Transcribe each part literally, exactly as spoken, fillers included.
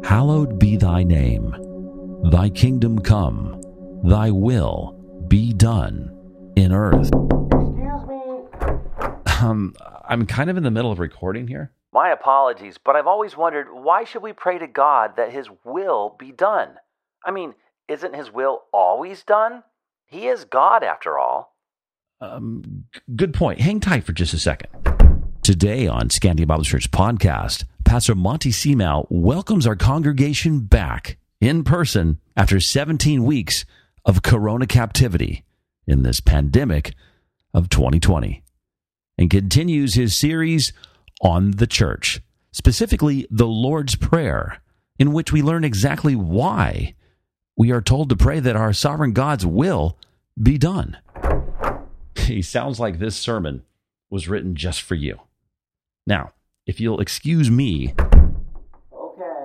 Hallowed be thy name. Thy kingdom come. Thy will be done in earth. Excuse me. Um, I'm kind of in the middle of recording here. My apologies, but I've always wondered, why should we pray to God that His will be done? I mean, isn't His will always done? He is God, after all. Um, good point. Hang tight for just a second. Today on Scandia Bible Church podcast, Pastor Monty Seamau welcomes our congregation back in person after seventeen weeks of Corona captivity in this pandemic of twenty twenty, and continues his series on the church, specifically the Lord's Prayer, in which we learn exactly why we are told to pray that our sovereign God's will be done. He sounds like this sermon was written just for you. Now, if you'll excuse me. Okay.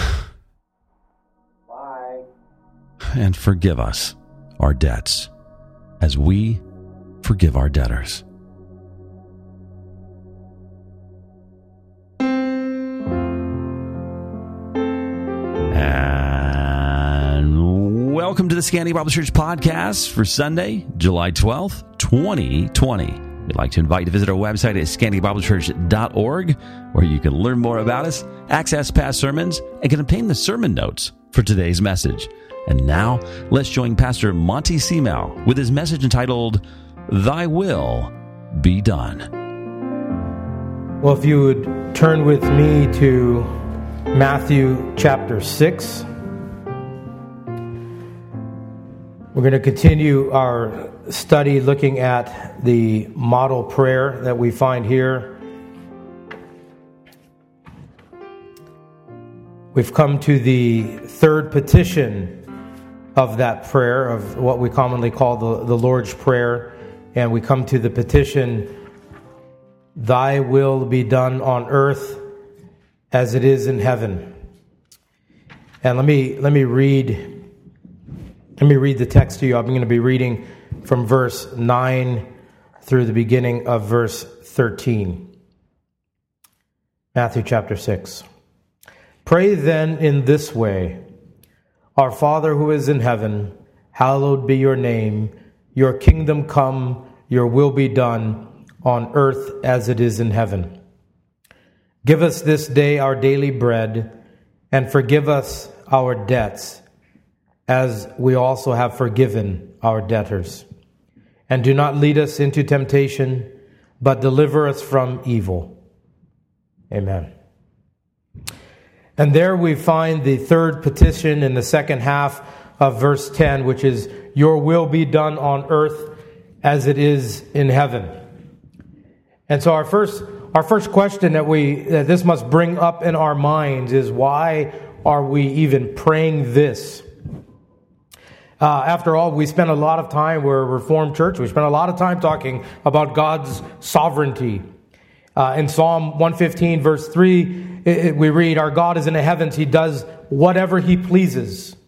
Bye. And forgive us our debts as we forgive our debtors. And welcome to the Scandia Bible Church podcast for Sunday, July twelfth, twenty twenty. We'd like to invite you to visit our website at scandia bible church dot org, where you can learn more about us, access past sermons, and can obtain the sermon notes for today's message. And now, let's join Pastor Monty Seamau with his message entitled, Thy Will Be Done. Well, if you would turn with me to Matthew chapter six. We're going to continue our study looking at the model prayer that we find here. We've come to the third petition of that prayer, of what we commonly call the, the Lord's Prayer. And we come to the petition, Thy will be done on earth as it is in heaven. And let me let me read let me read the text to you. I'm going to be reading from verse nine through the beginning of verse thirteen. Matthew chapter six. Pray then in this way, Our Father who is in heaven, hallowed be your name. Your kingdom come, your will be done on earth as it is in heaven. Give us this day our daily bread, and forgive us our debts, as we also have forgiven our debtors. And do not lead us into temptation, but deliver us from evil. Amen. And there we find the third petition in the second half of verse ten, which is, Your will be done on earth as it is in heaven. And so our first our first question that we that this must bring up in our minds is, why are we even praying this? Uh, after all, we spend a lot of time, we're a Reformed church, we spend a lot of time talking about God's sovereignty. Uh, in Psalm one fifteen, verse three, it, it, we read, Our God is in the heavens, He does whatever He pleases.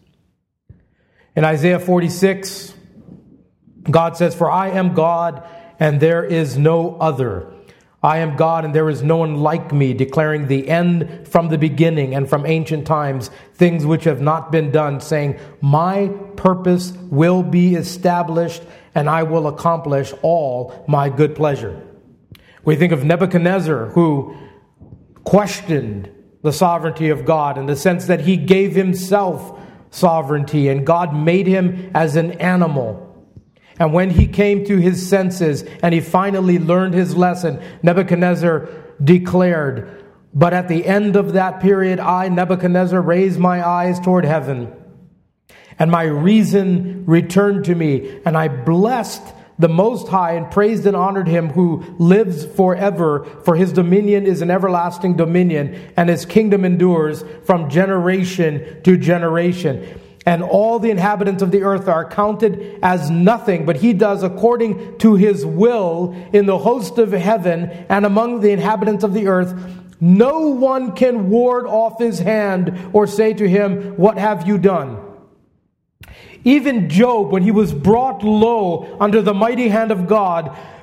In Isaiah forty-six, God says, For I am God, and there is no other. I am God, and there is no one like me, declaring the end from the beginning and from ancient times, things which have not been done, saying, My purpose will be established, and I will accomplish all my good pleasure. We think of Nebuchadnezzar, who questioned the sovereignty of God in the sense that he gave himself sovereignty, and God made him as an animal. And when he came to his senses and he finally learned his lesson, Nebuchadnezzar declared, But at the end of that period, I, Nebuchadnezzar, raised my eyes toward heaven, and my reason returned to me, and I blessed the Most High and praised and honored Him who lives forever, for His dominion is an everlasting dominion, and His kingdom endures from generation to generation. And all the inhabitants of the earth are counted as nothing, but He does according to His will in the host of heaven and among the inhabitants of the earth. No one can ward off His hand or say to Him, What have you done? Even Job, when he was brought low under the mighty hand of God,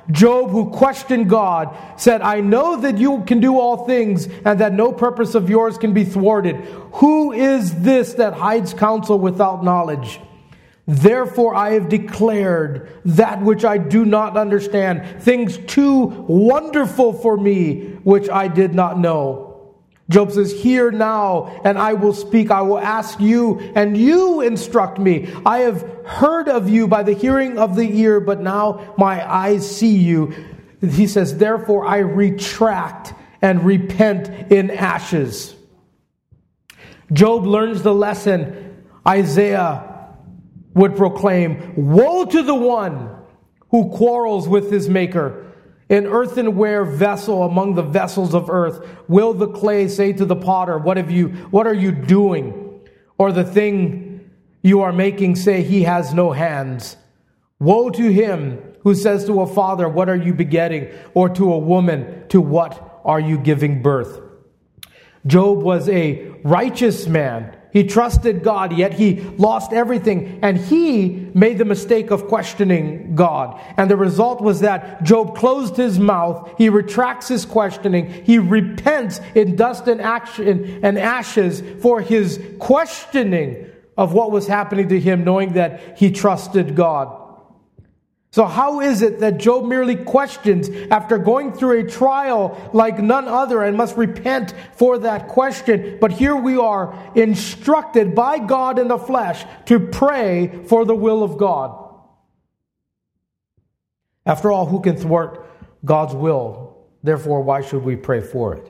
Job, who questioned God, said, I know that you can do all things and that no purpose of yours can be thwarted. Who is this that hides counsel without knowledge? Therefore I have declared that which I do not understand, things too wonderful for me, which I did not know. Job says, hear now, and I will speak. I will ask you, and you instruct me. I have heard of you by the hearing of the ear, but now my eyes see you. He says, therefore I retract and repent in ashes. Job learns the lesson Isaiah would proclaim, woe to the one who quarrels with his maker. An earthenware vessel among the vessels of earth. Will the clay say to the potter, what have you, what are you doing? Or the thing you are making say, he has no hands. Woe to him who says to a father, what are you begetting? Or to a woman, to what are you giving birth? Job was a righteous man. He trusted God, yet he lost everything. And he made the mistake of questioning God. And the result was that Job closed his mouth. He retracts his questioning. He repents in dust and action and ashes for his questioning of what was happening to him, knowing that he trusted God. So how is it that Job merely questions after going through a trial like none other and must repent for that question? But here we are instructed by God in the flesh to pray for the will of God. After all, who can thwart God's will? Therefore, why should we pray for it?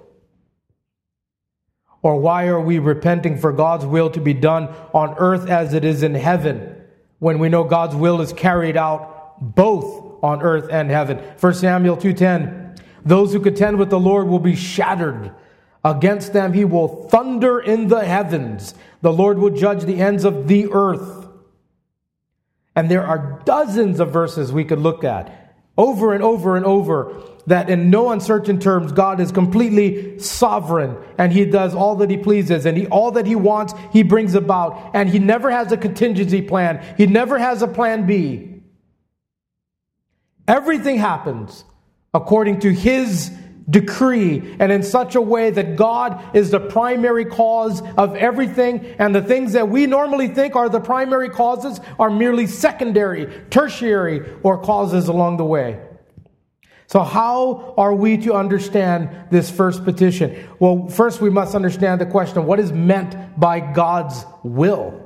Or why are we repenting for God's will to be done on earth as it is in heaven, when we know God's will is carried out both on earth and heaven? First Samuel two ten, those who contend with the Lord will be shattered. Against them he will thunder in the heavens. The Lord will judge the ends of the earth. And there are dozens of verses we could look at over and over and over that in no uncertain terms God is completely sovereign and he does all that he pleases, and he, all that he wants he brings about, and he never has a contingency plan. He never has a plan B. Everything happens according to his decree and in such a way that God is the primary cause of everything, and the things that we normally think are the primary causes are merely secondary, tertiary, or causes along the way. So how are we to understand this first petition? Well, first we must understand the question, what is meant by God's will?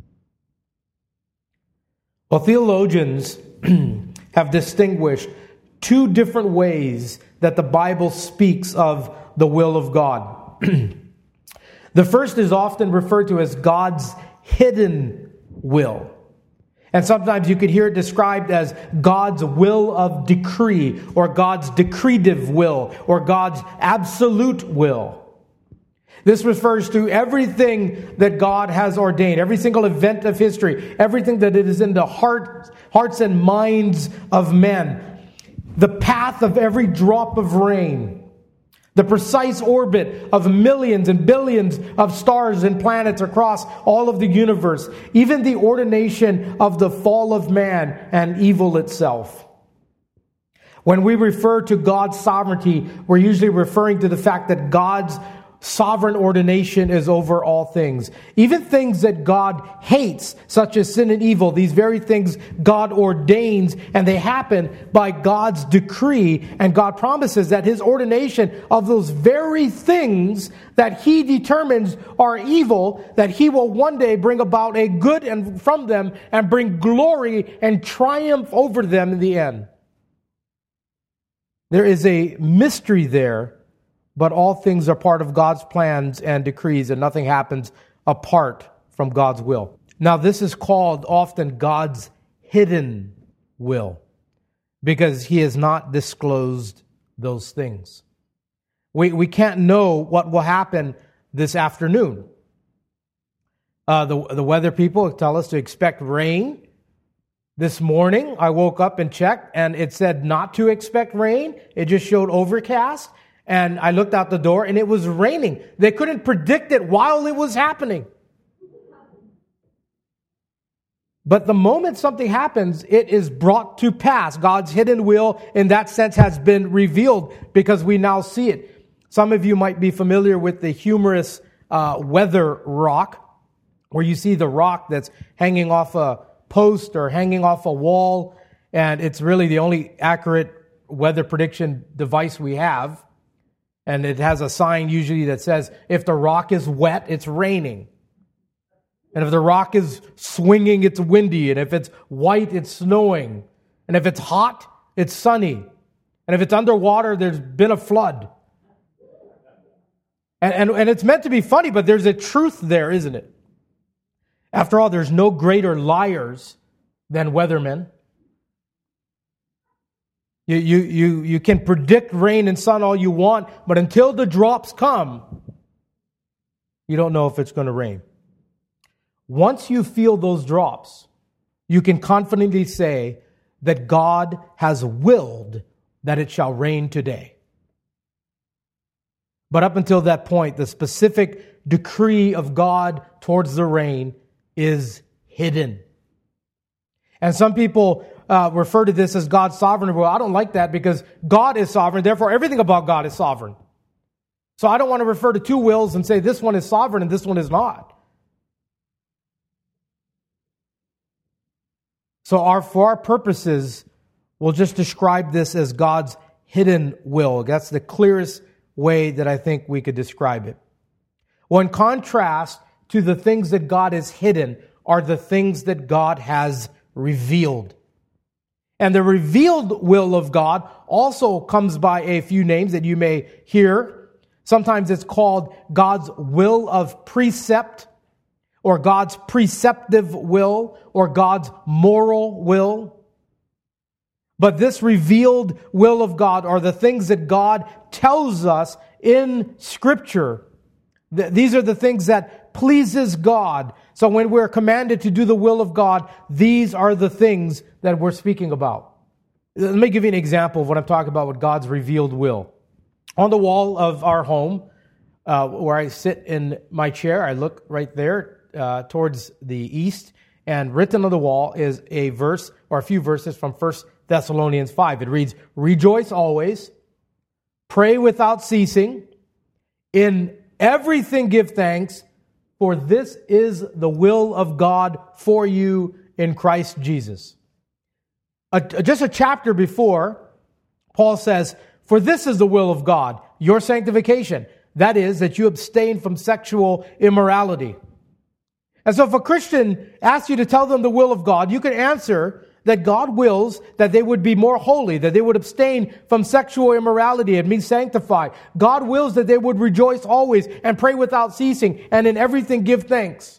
Well, theologians have distinguished two different ways that the Bible speaks of the will of God. The first is often referred to as God's hidden will. And sometimes you could hear it described as God's will of decree, or God's decretive will, or God's absolute will. This refers to everything that God has ordained, every single event of history, everything that it is in the heart, hearts and minds of men. The path of every drop of rain, the precise orbit of millions and billions of stars and planets across all of the universe, even the ordination of the fall of man and evil itself. When we refer to God's sovereignty, we're usually referring to the fact that God's sovereign ordination is over all things. Even things that God hates, such as sin and evil, these very things God ordains, and they happen by God's decree. And God promises that his ordination of those very things that he determines are evil, that he will one day bring about a good and from them and bring glory and triumph over them in the end. There is a mystery there. But all things are part of God's plans and decrees, and nothing happens apart from God's will. Now, this is called often God's hidden will, because he has not disclosed those things. We, we can't know what will happen this afternoon. Uh, the, the weather people tell us to expect rain. This morning, I woke up and checked, and it said not to expect rain. It just showed overcast. And I looked out the door and it was raining. They couldn't predict it while it was happening. But the moment something happens, it is brought to pass. God's hidden will, in that sense, has been revealed because we now see it. Some of you might be familiar with the humorous uh, weather rock, where you see the rock that's hanging off a post or hanging off a wall, and it's really the only accurate weather prediction device we have. And it has a sign usually that says, if the rock is wet, it's raining. And if the rock is swinging, it's windy. And if it's white, it's snowing. And if it's hot, it's sunny. And if it's underwater, there's been a flood. And, and, and it's meant to be funny, but there's a truth there, isn't it? After all, there's no greater liars than weathermen. You, you, you, you can predict rain and sun all you want, but until the drops come, you don't know if it's going to rain. Once you feel those drops, you can confidently say that God has willed that it shall rain today. But up until that point, the specific decree of God towards the rain is hidden. And some people uh, refer to this as God's sovereign will. I don't like that because God is sovereign. Therefore, everything about God is sovereign. So I don't want to refer to two wills and say this one is sovereign and this one is not. So our, for our purposes, we'll just describe this as God's hidden will. That's the clearest way that I think we could describe it. Well, in contrast to the things that God has hidden are the things that God has revealed. And the revealed will of God also comes by a few names that you may hear. Sometimes it's called God's will of precept, or God's preceptive will, or God's moral will. But this revealed will of God are the things that God tells us in Scripture. These are the things that pleases God. So when we're commanded to do the will of God, these are the things that we're speaking about. Let me give you an example of what I'm talking about with God's revealed will. On the wall of our home, uh, where I sit in my chair, I look right there uh, towards the east, and written on the wall is a verse or a few verses from First Thessalonians five. It reads, "Rejoice always, pray without ceasing, in everything give thanks, for this is the will of God for you in Christ Jesus." A, just a chapter before, Paul says, "For this is the will of God, your sanctification." That is, that you abstain from sexual immorality. And so if a Christian asks you to tell them the will of God, you can answer that God wills that they would be more holy, that they would abstain from sexual immorality and be sanctified. God wills that they would rejoice always and pray without ceasing, and in everything give thanks.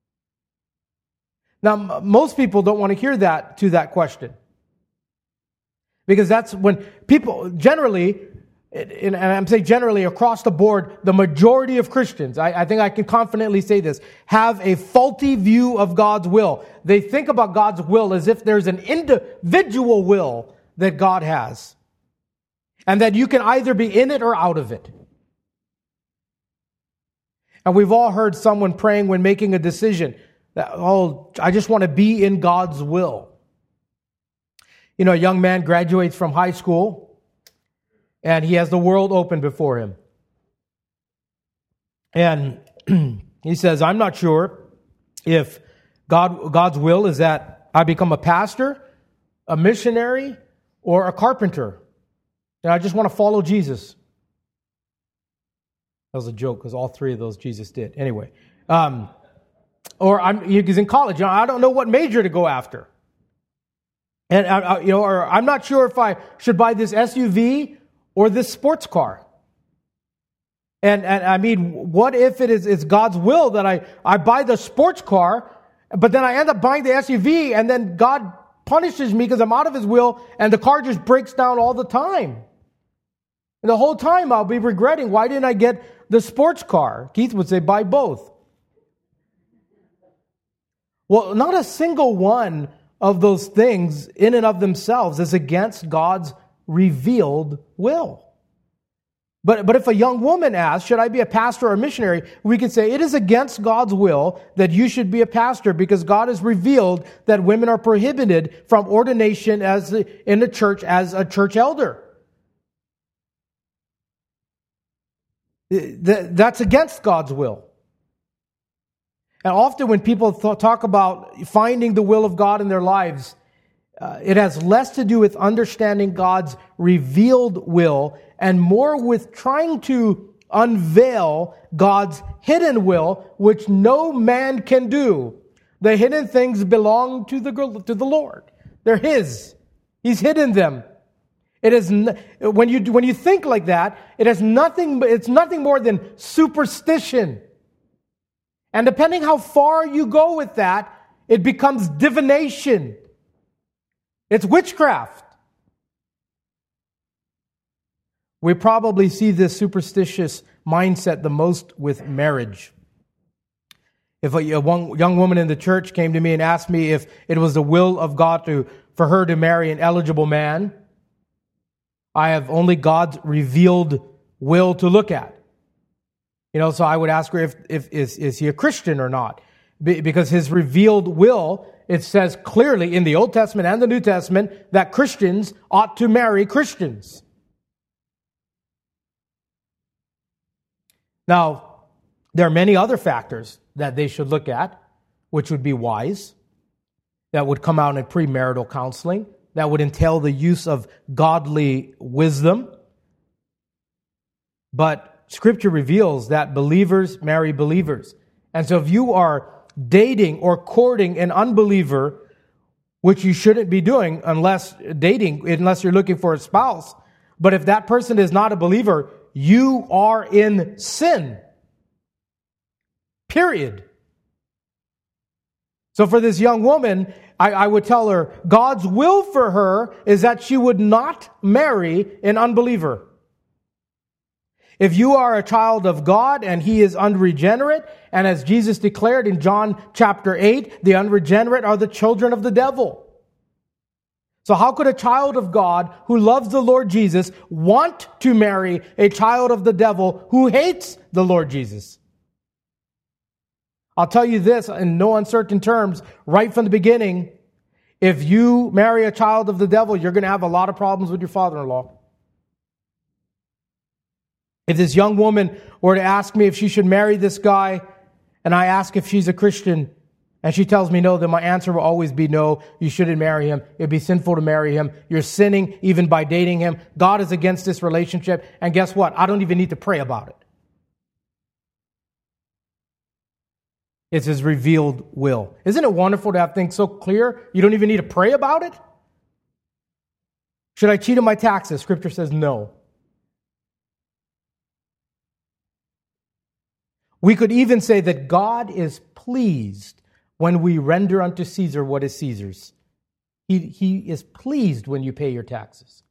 Now, m- most people don't want to hear that to that question. Because that's when people generally, and I'm saying generally across the board, the majority of Christians, I, I think I can confidently say this, have a faulty view of God's will. They think about God's will as if there's an individual will that God has. And that you can either be in it or out of it. And we've all heard someone praying when making a decision that, oh, I just want to be in God's will. You know, a young man graduates from high school and he has the world open before him. And he says, I'm not sure if God, God's will is that I become a pastor, a missionary, or a carpenter. And I just want to follow Jesus. That was a joke because all three of those Jesus did. Anyway, um, or I'm he's in college. You know, I don't know what major to go after. And I, you know, or I'm not sure if I should buy this S U V or this sports car. And and I mean, what if it is it's God's will that I, I buy the sports car, but then I end up buying the S U V, and then God punishes me because I'm out of His will, and the car just breaks down all the time. And the whole time I'll be regretting, why didn't I get the sports car? Keith would say, buy both. Well, not a single one of those things in and of themselves is against God's revealed will. But, but if a young woman asks, should I be a pastor or a missionary? We can say it is against God's will that you should be a pastor because God has revealed that women are prohibited from ordination as in the church as a church elder. That's against God's will. And often when people th- talk about finding the will of God in their lives, uh, it has less to do with understanding God's revealed will and more with trying to unveil God's hidden will, which no man can do. The hidden things belong to the to the Lord. They're His. He's hidden them. It is when you when you think like that, it has nothing. It's nothing more than superstition. And depending how far you go with that, it becomes divination. It's witchcraft. We probably see this superstitious mindset the most with marriage. If a, a one, young woman in the church came to me and asked me if it was the will of God to for her to marry an eligible man, I have only God's revealed will to look at. You know, so I would ask her if, if is, is he a Christian or not? Be, because his revealed will, it says clearly in the Old Testament and the New Testament that Christians ought to marry Christians. Now, there are many other factors that they should look at, which would be wise, that would come out in premarital counseling, that would entail the use of godly wisdom. But Scripture reveals that believers marry believers. And so if you are dating or courting an unbeliever, which you shouldn't be doing unless dating, unless you're looking for a spouse, but if that person is not a believer, you are in sin. Period. So for this young woman, I, I would tell her, God's will for her is that she would not marry an unbeliever. If you are a child of God and he is unregenerate, and as Jesus declared in John chapter eight, the unregenerate are the children of the devil. So how could a child of God who loves the Lord Jesus want to marry a child of the devil who hates the Lord Jesus? I'll tell you this in no uncertain terms, right from the beginning, if you marry a child of the devil, you're going to have a lot of problems with your father-in-law. If this young woman were to ask me if she should marry this guy, and I ask if she's a Christian, and she tells me no, then my answer will always be no, you shouldn't marry him. It'd be sinful to marry him. You're sinning even by dating him. God is against this relationship. And guess what? I don't even need to pray about it. It's His revealed will. Isn't it wonderful to have things so clear you don't even need to pray about it? Should I cheat on my taxes? Scripture says no. We could even say that God is pleased when we render unto Caesar what is Caesar's. He, he is pleased when you pay your taxes.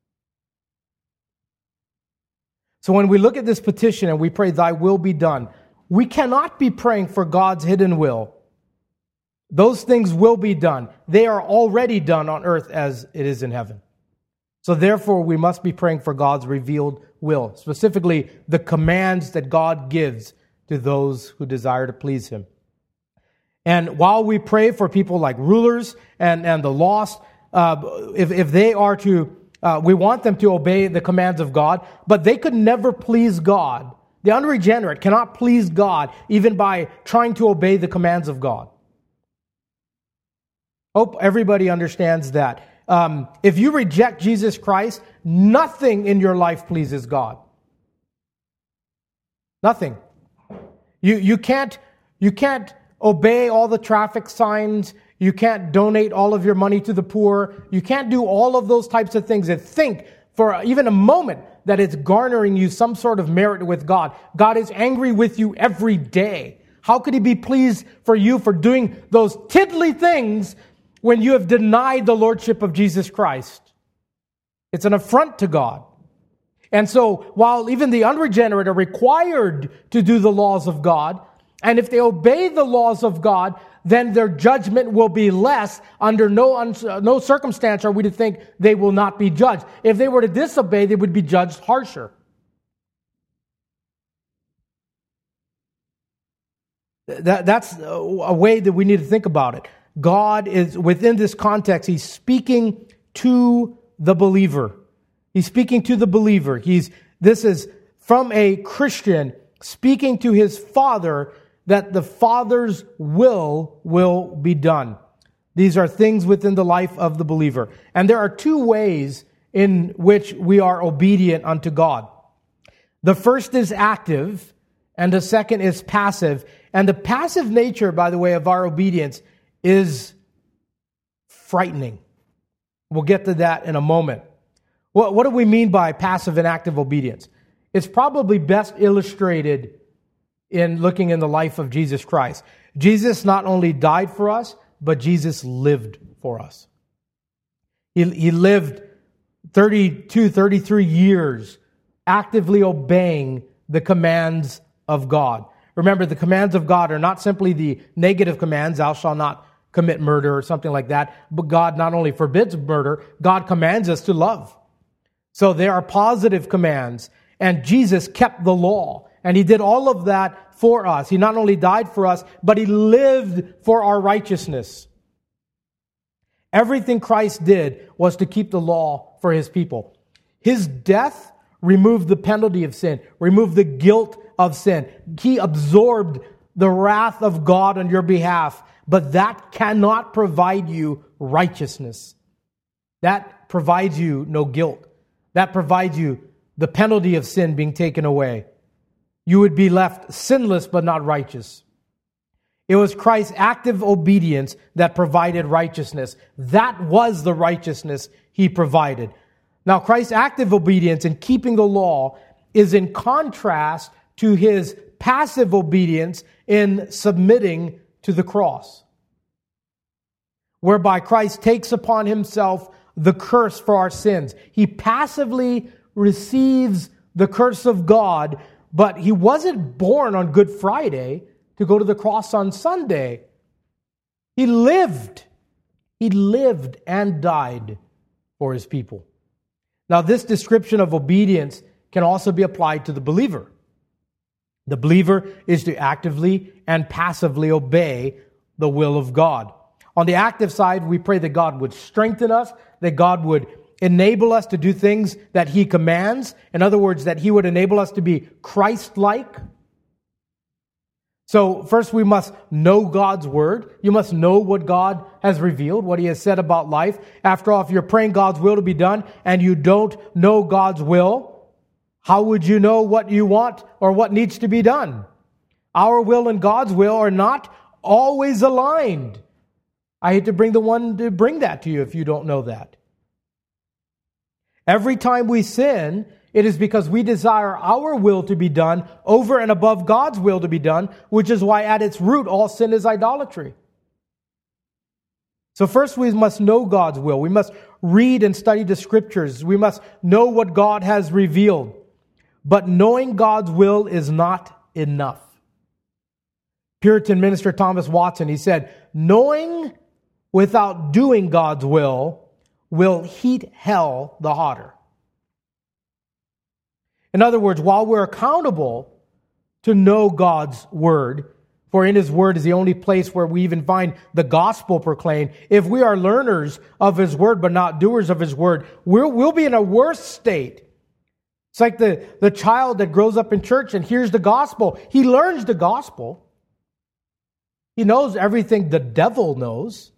So when we look at this petition and we pray, thy will be done, we cannot be praying for God's hidden will. Those things will be done. They are already done on earth as it is in heaven. So therefore, we must be praying for God's revealed will, specifically the commands that God gives to those who desire to please Him. And while we pray for people like rulers and, and the lost, uh, if, if they are to, uh, we want them to obey the commands of God, but they could never please God. The unregenerate cannot please God even by trying to obey the commands of God. Hope everybody understands that. Um, if you reject Jesus Christ, nothing in your life pleases God. Nothing. You you can't you can't obey all the traffic signs. You can't donate all of your money to the poor. You can't do all of those types of things and think for even a moment that it's garnering you some sort of merit with God. God is angry with you every day. How could He be pleased for you for doing those tiddly things when you have denied the lordship of Jesus Christ? It's an affront to God. And so, while even the unregenerate are required to do the laws of God, and if they obey the laws of God, then their judgment will be less. Under no, un- no circumstance are we to think they will not be judged. If they were to disobey, they would be judged harsher. That, that's a way that we need to think about it. God is, within this context, He's speaking to the believer. He's speaking to the believer. He's, this is from a Christian speaking to his Father, that the Father's will will be done. These are things within the life of the believer. And there are two ways in which we are obedient unto God. The first is active, and the second is passive. And the passive nature, by the way, of our obedience is frightening. We'll get to that in a moment. What, what do we mean by passive and active obedience? It's probably best illustrated in looking in the life of Jesus Christ. Jesus not only died for us, but Jesus lived for us. He, he lived thirty-two, thirty-three years actively obeying the commands of God. Remember, the commands of God are not simply the negative commands, thou shalt not commit murder or something like that, but God not only forbids murder, God commands us to love. So there are positive commands, and Jesus kept the law, and He did all of that for us. He not only died for us, but He lived for our righteousness. Everything Christ did was to keep the law for His people. His death removed the penalty of sin, removed the guilt of sin. He absorbed the wrath of God on your behalf, but that cannot provide you righteousness. That provides you no guilt. That provides you the penalty of sin being taken away. You would be left sinless but not righteous. It was Christ's active obedience that provided righteousness. That was the righteousness He provided. Now, Christ's active obedience in keeping the law is in contrast to His passive obedience in submitting to the cross, whereby Christ takes upon Himself the curse for our sins. He passively receives the curse of God, but He wasn't born on Good Friday to go to the cross on Sunday. He lived. He lived and died for His people. Now, this description of obedience can also be applied to the believer. The believer is to actively and passively obey the will of God. On the active side, we pray that God would strengthen us, that God would enable us to do things that He commands. In other words, that He would enable us to be Christ-like. So first we must know God's Word. You must know what God has revealed, what He has said about life. After all, if you're praying God's will to be done and you don't know God's will, how would you know what you want or what needs to be done? Our will and God's will are not always aligned. I hate to bring the one to bring that to you if you don't know that. Every time we sin, it is because we desire our will to be done over and above God's will to be done, which is why at its root all sin is idolatry. So first we must know God's will. We must read and study the Scriptures. We must know what God has revealed. But knowing God's will is not enough. Puritan minister Thomas Watson, he said, knowing without doing God's will will heat hell the hotter. In other words, while we're accountable to know God's Word, for in His Word is the only place where we even find the gospel proclaimed, if we are learners of His Word but not doers of His Word, we'll, we'll be in a worse state. It's like the, the child that grows up in church and hears the gospel. He learns the gospel. He knows everything the devil knows.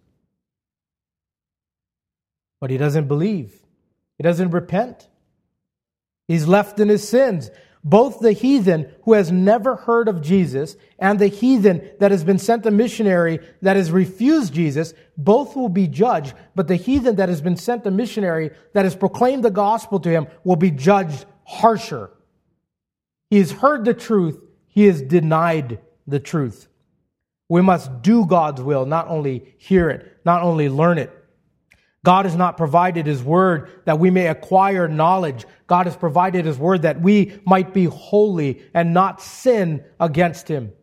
But he doesn't believe. He doesn't repent. He's left in his sins. Both the heathen who has never heard of Jesus and the heathen that has been sent a missionary that has refused Jesus, both will be judged. But the heathen that has been sent a missionary that has proclaimed the gospel to him will be judged harsher. He has heard the truth. He has denied the truth. We must do God's will, not only hear it, not only learn it. God has not provided His Word that we may acquire knowledge. God has provided His Word that we might be holy and not sin against Him.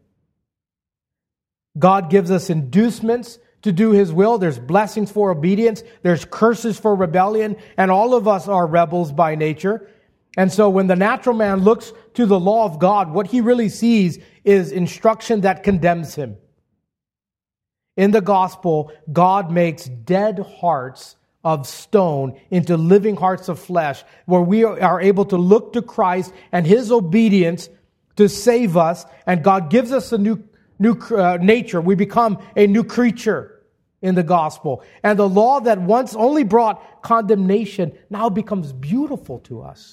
God gives us inducements to do His will. There's blessings for obedience. There's curses for rebellion. And all of us are rebels by nature. And so when the natural man looks to the law of God, what he really sees is instruction that condemns him. In the gospel, God makes dead hearts of stone into living hearts of flesh, where we are able to look to Christ and his obedience to save us, and God gives us a new, new uh, nature. We become a new creature in the gospel. And the law that once only brought condemnation now becomes beautiful to us.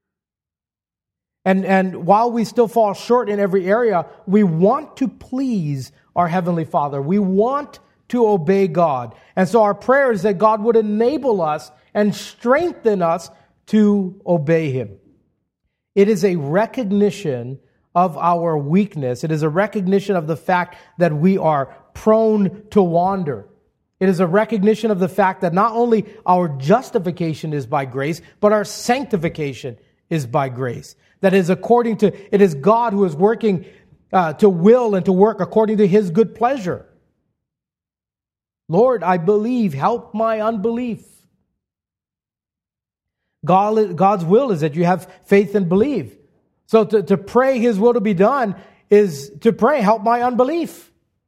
And, and while we still fall short in every area, we want to please our Heavenly Father. We want to obey God. And so our prayer is that God would enable us and strengthen us to obey Him. It is a recognition of our weakness. It is a recognition of the fact that we are prone to wander. It is a recognition of the fact that not only our justification is by grace, but our sanctification is by grace. That is according to, it is God who is working uh, to will and to work according to His good pleasure. Lord, I believe, help my unbelief. God, God's will is that you have faith and believe. So to, to pray His will to be done is to pray, help my unbelief.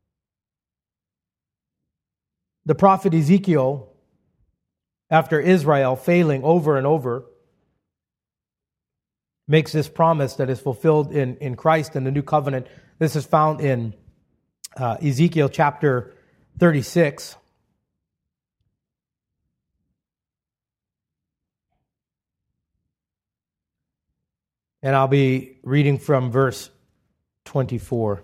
The prophet Ezekiel, after Israel failing over and over, makes this promise that is fulfilled in, in Christ and the new covenant. This is found in uh, Ezekiel chapter thirty-six. And I'll be reading from verse twenty-four.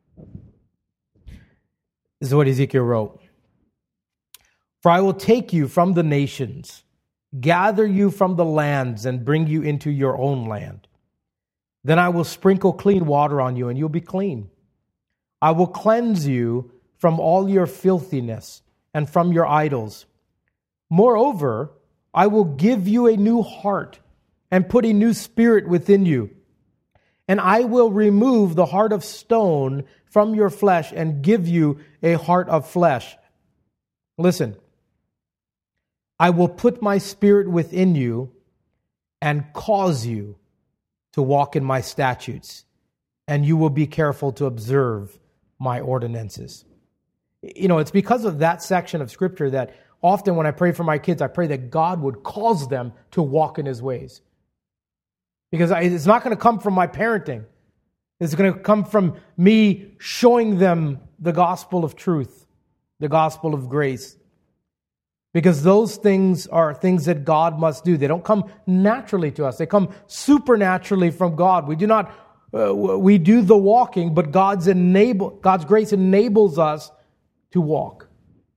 This is what Ezekiel wrote. For I will take you from the nations, gather you from the lands, and bring you into your own land. Then I will sprinkle clean water on you, and you'll be clean. I will cleanse you from all your filthiness and from your idols. Moreover, I will give you a new heart and put a new spirit within you. And I will remove the heart of stone from your flesh and give you a heart of flesh. Listen. I will put my spirit within you and cause you to walk in my statutes, and you will be careful to observe my ordinances. You know, it's because of that section of Scripture that often when I pray for my kids, I pray that God would cause them to walk in His ways. Because it's not going to come from my parenting. It's going to come from me showing them the gospel of truth, the gospel of grace. Because those things are things that God must do. They don't come naturally to us. They come supernaturally from God. We do not, uh, we do the walking, but God's enable, God's grace enables us to walk.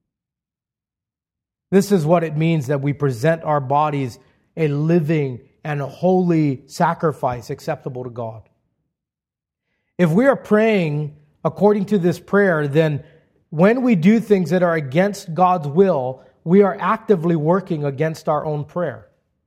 This is what it means that we present our bodies a living and a holy sacrifice acceptable to God. If we are praying according to this prayer, then when we do things that are against God's will, we are actively working against our own prayer.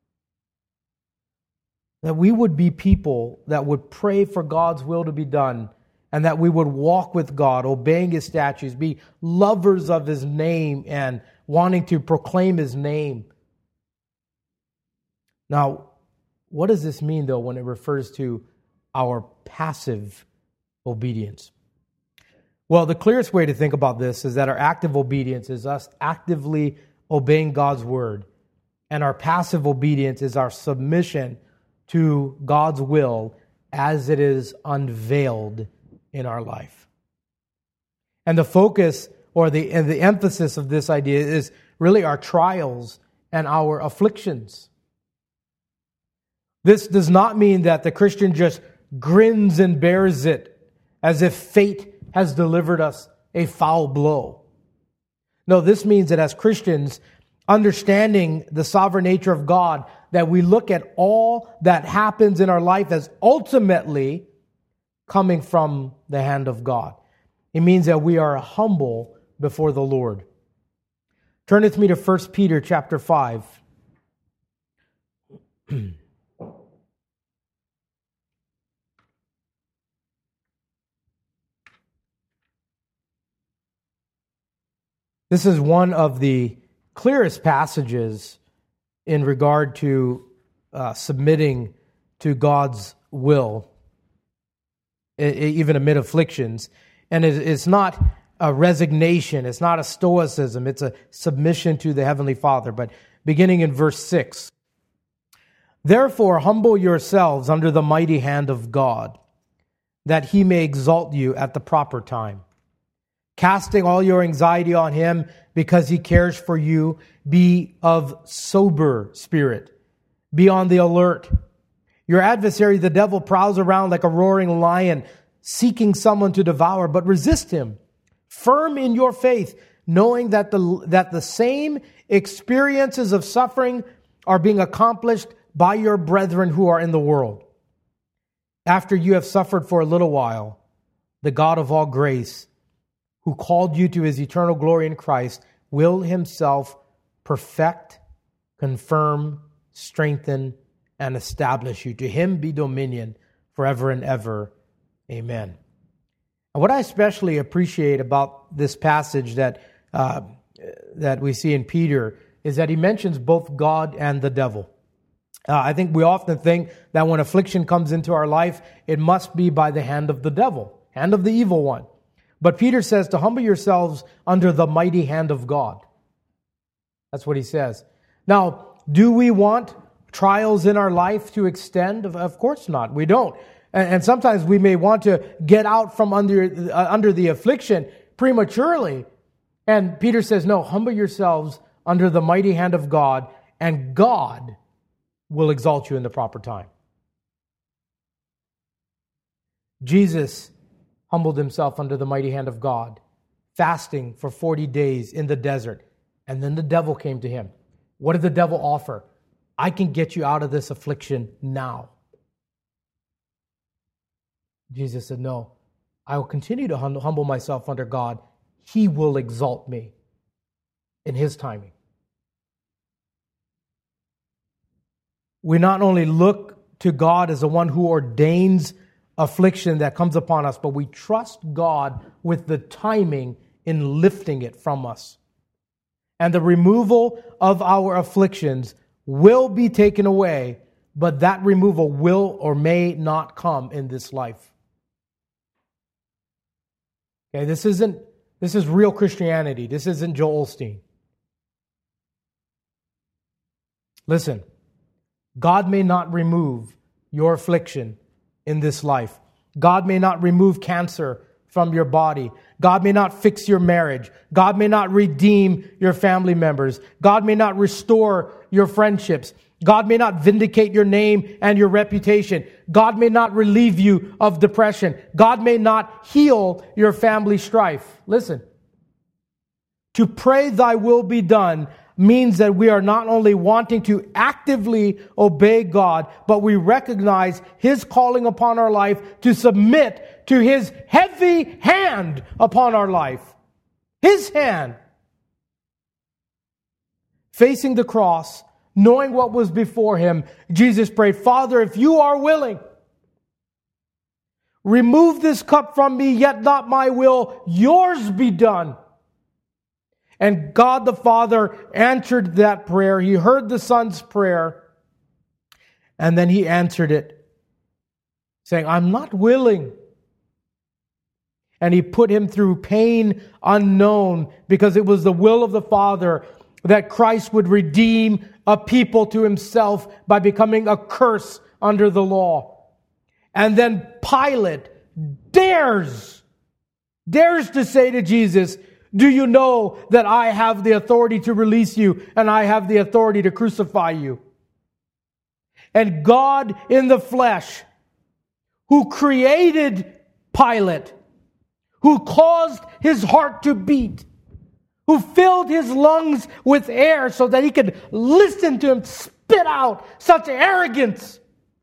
That we would be people that would pray for God's will to be done, and that we would walk with God, obeying His statutes, be lovers of His name and wanting to proclaim His name. Now, what does this mean, though, when it refers to our passive obedience? Well, the clearest way to think about this is that our active obedience is us actively obeying God's word, and our passive obedience is our submission to God's will as it is unveiled in our life. And the focus or the, and the emphasis of this idea is really our trials and our afflictions. This does not mean that the Christian just grins and bears it as if fate has delivered us a foul blow. No, this means that as Christians, understanding the sovereign nature of God, that we look at all that happens in our life as ultimately coming from the hand of God. It means that we are humble before the Lord. Turn with me to First Peter chapter five. This is one of the clearest passages in regard to uh, submitting to God's will. even amid afflictions. And it's not a resignation. It's not a stoicism. It's a submission to the Heavenly Father. But beginning in verse six, therefore humble yourselves under the mighty hand of God, that he may exalt you at the proper time. Casting all your anxiety on him because he cares for you. Be of sober spirit. Be on the alert. Your adversary, the devil, prowls around like a roaring lion, seeking someone to devour, but resist him, firm in your faith, knowing that the, that the same experiences of suffering are being accomplished by your brethren who are in the world. After you have suffered for a little while, the God of all grace, who called you to his eternal glory in Christ, will himself perfect, confirm, strengthen, and establish you. To him be dominion forever and ever. Amen. And what I especially appreciate about this passage that uh, that we see in Peter is that he mentions both God and the devil. Uh, I think we often think that when affliction comes into our life, it must be by the hand of the devil, hand of the evil one. But Peter says to humble yourselves under the mighty hand of God. That's what he says. Now, do we want trials in our life to extend? Of course not. We don't. And sometimes we may want to get out from under, uh, under the affliction prematurely. And Peter says, no, humble yourselves under the mighty hand of God, and God will exalt you in the proper time. Jesus humbled himself under the mighty hand of God, fasting for forty days in the desert. And then the devil came to him. What did the devil offer? I can get you out of this affliction now. Jesus said, no, I will continue to hum- humble myself under God. He will exalt me in his timing. We not only look to God as the one who ordains affliction that comes upon us, but we trust God with the timing in lifting it from us. And the removal of our afflictions will be taken away, but that removal will or may not come in this life. Okay, this isn't this is real Christianity. This isn't Joel Osteen. Listen, God may not remove your affliction in this life. God may not remove cancer from your body. God may not fix your marriage. God may not redeem your family members. God may not restore your friendships. God may not vindicate your name and your reputation. God may not relieve you of depression. God may not heal your family strife. Listen, to pray thy will be done means that we are not only wanting to actively obey God, but we recognize his calling upon our life to submit to his heavy hand upon our life. His hand. Facing the cross, knowing what was before him, Jesus prayed, Father, if you are willing, remove this cup from me, yet not my will, yours be done. And God the Father answered that prayer. He heard the Son's prayer. And then he answered it, saying, I'm not willing. And he put him through pain unknown, because it was the will of the Father that Christ would redeem a people to himself by becoming a curse under the law. And then Pilate dares, dares to say to Jesus, do you know that I have the authority to release you and I have the authority to crucify you? And God in the flesh, who created Pilate, who caused his heart to beat, who filled his lungs with air so that he could listen to him spit out such arrogance.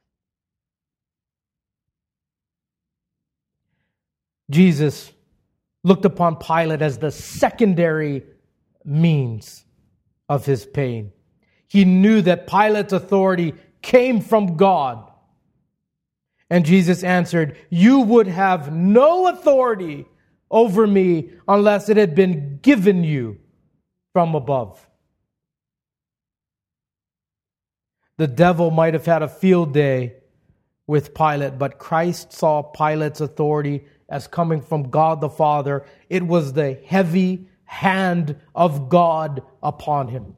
Jesus looked upon Pilate as the secondary means of his pain. He knew that Pilate's authority came from God. And Jesus answered, you would have no authority over me unless it had been given you from above. The devil might have had a field day with Pilate, but Christ saw Pilate's authority as coming from God the Father. It was the heavy hand of God upon him.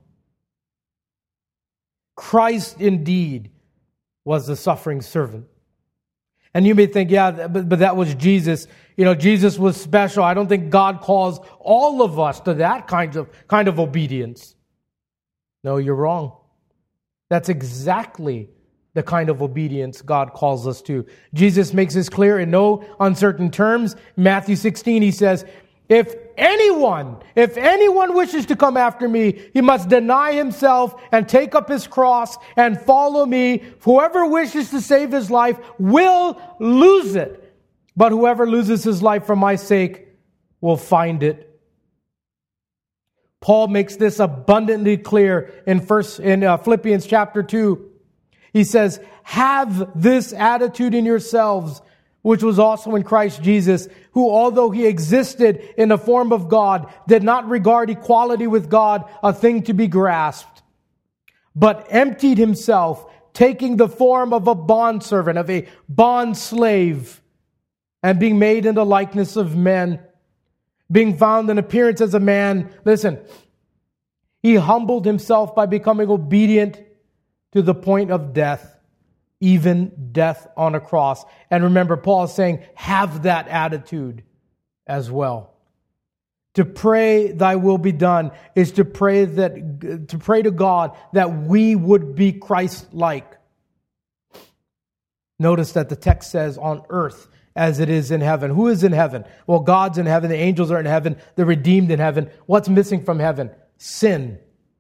Christ indeed was the suffering servant. And you may think, yeah, but, but that was Jesus. You know, Jesus was special. I don't think God calls all of us to that kind of, kind of obedience. No, you're wrong. That's exactly the kind of obedience God calls us to. Jesus makes this clear in no uncertain terms. Matthew sixteen, he says, if anyone, if anyone wishes to come after me, he must deny himself and take up his cross and follow me. Whoever wishes to save his life will lose it. But whoever loses his life for my sake will find it. Paul makes this abundantly clear in first in uh, Philippians chapter two. He says, have this attitude in yourselves, which was also in Christ Jesus, who, although he existed in the form of God, did not regard equality with God a thing to be grasped, but emptied himself, taking the form of a bondservant, of a bond slave, and being made in the likeness of men, being found in appearance as a man. Listen, he humbled himself by becoming obedient to the point of death, even death on a cross. And remember, Paul is saying, have that attitude as well. To pray thy will be done is to pray that to pray to God that we would be Christ-like. Notice that the text says on earth as it is in heaven. Who is in heaven? Well, God's in heaven, the angels are in heaven, the redeemed in heaven. What's missing from heaven? Sin.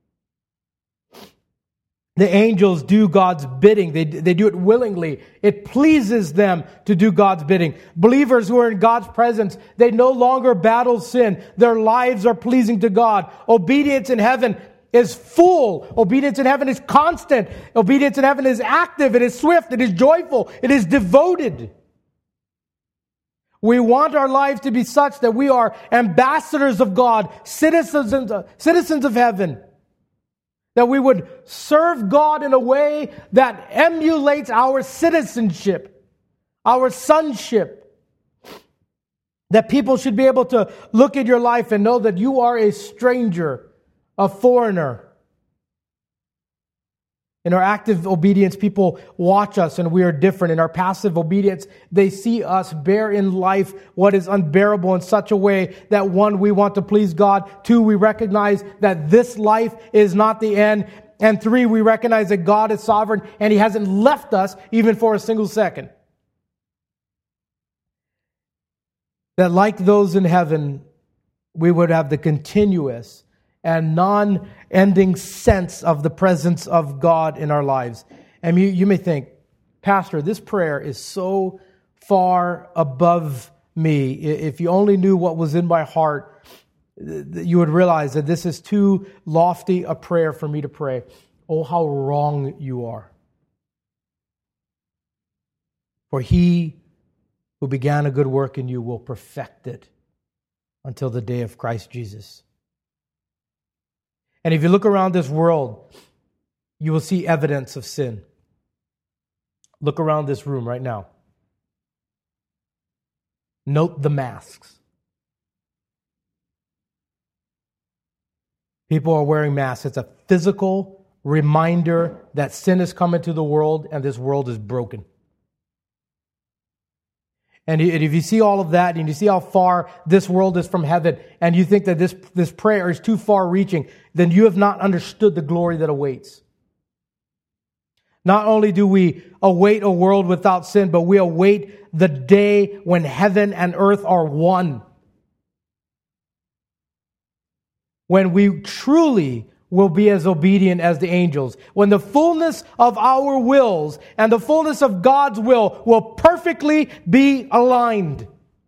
The angels do God's bidding. They, they do it willingly. It pleases them to do God's bidding. Believers who are in God's presence, they no longer battle sin. Their lives are pleasing to God. Obedience in heaven is full. Obedience in heaven is constant. Obedience in heaven is active. It is swift. It is joyful. It is devoted. We want our lives to be such that we are ambassadors of God, citizens, citizens of heaven. That we would serve God in a way that emulates our citizenship, our sonship. That people should be able to look at your life and know that you are a stranger, a foreigner. In our active obedience, people watch us and we are different. In our passive obedience, they see us bear in life what is unbearable in such a way that, one, we want to please God. Two, we recognize that this life is not the end. And three, we recognize that God is sovereign and He hasn't left us even for a single second. That like those in heaven, we would have the continuous and non-ending sense of the presence of God in our lives. And you, you may think, Pastor, this prayer is so far above me. If you only knew what was in my heart, you would realize that this is too lofty a prayer for me to pray. Oh, how wrong you are. For He who began a good work in you will perfect it until the day of Christ Jesus. And if you look around this world, you will see evidence of sin. Look around this room right now. Note the masks. People are wearing masks. It's a physical reminder that sin has come into the world and this world is broken. And if you see all of that, and you see how far this world is from heaven, and you think that this, this prayer is too far reaching, then you have not understood the glory that awaits. Not only do we await a world without sin, but we await the day when heaven and earth are one. When we truly will be as obedient as the angels. When the fullness of our wills and the fullness of God's will will perfectly be aligned.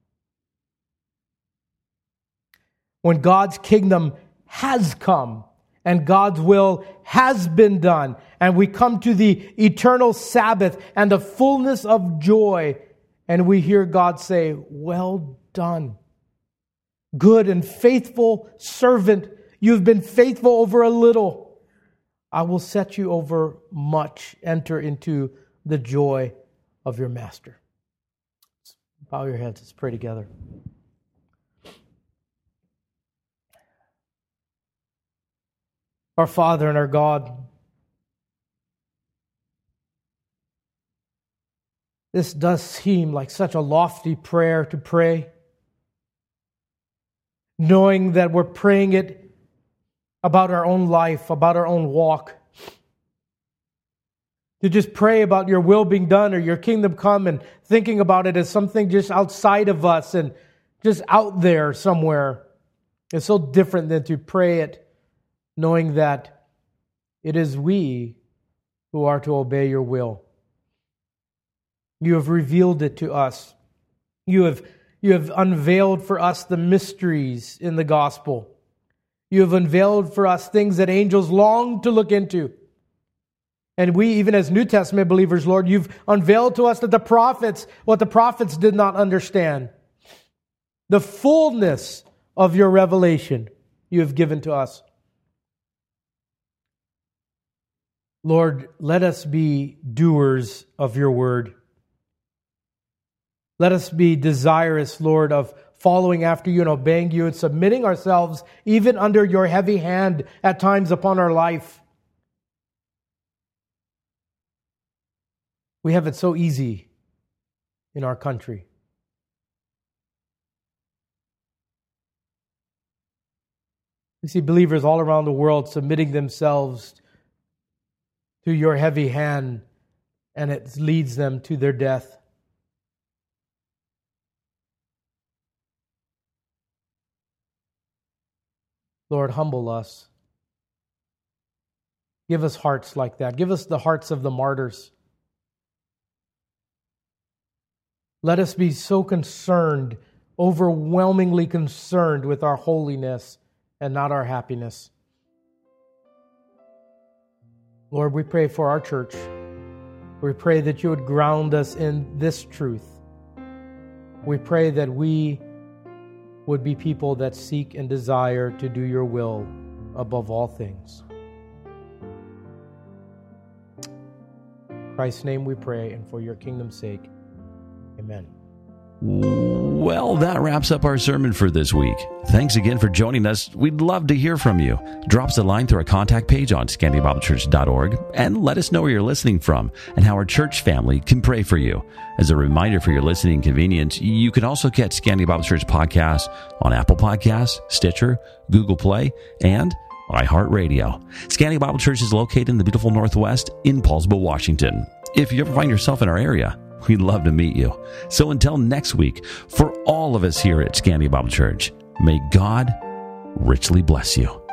When God's kingdom has come and God's will has been done, and we come to the eternal Sabbath and the fullness of joy, and we hear God say, "Well done, good and faithful servant. You've been faithful over a little. I will set you over much. Enter into the joy of your Master. Bow your heads, let's pray together. Our Father and our God, this does seem like such a lofty prayer to pray, knowing that we're praying it about our own life, about our own walk. To just pray about your will being done or your kingdom come and thinking about it as something just outside of us and just out there somewhere. It's so different than to pray it knowing that it is we who are to obey your will. You have revealed it to us. You have, you have unveiled for us the mysteries in the gospel. You have unveiled for us things that angels long to look into. And we, even as New Testament believers, Lord, you've unveiled to us that the prophets, what the prophets did not understand. The fullness of your revelation you have given to us. Lord, let us be doers of your word. Let us be desirous, Lord, of following after you and obeying you and submitting ourselves even under your heavy hand at times upon our life. We have it so easy in our country. We see believers all around the world submitting themselves to your heavy hand, and it leads them to their death. Lord, humble us. Give us hearts like that. Give us the hearts of the martyrs. Let us be so concerned, overwhelmingly concerned with our holiness and not our happiness. Lord, we pray for our church. We pray that you would ground us in this truth. We pray that we would be people that seek and desire to do your will above all things. In Christ's name we pray, and for your kingdom's sake. Amen. Well, that wraps up our sermon for this week. Thanks again for joining us. We'd love to hear from you. Drop us a line through our contact page on scandia bible church dot org and let us know where you're listening from and how our church family can pray for you. As a reminder for your listening convenience, you can also catch Scandia Bible Church podcasts on Apple Podcasts, Stitcher, Google Play, and iHeartRadio. Scandia Bible Church is located in the beautiful Northwest in Paulsville, Washington. If you ever find yourself in our area, we'd love to meet you. So until next week, for all of us here at Scandia Bible Church, may God richly bless you.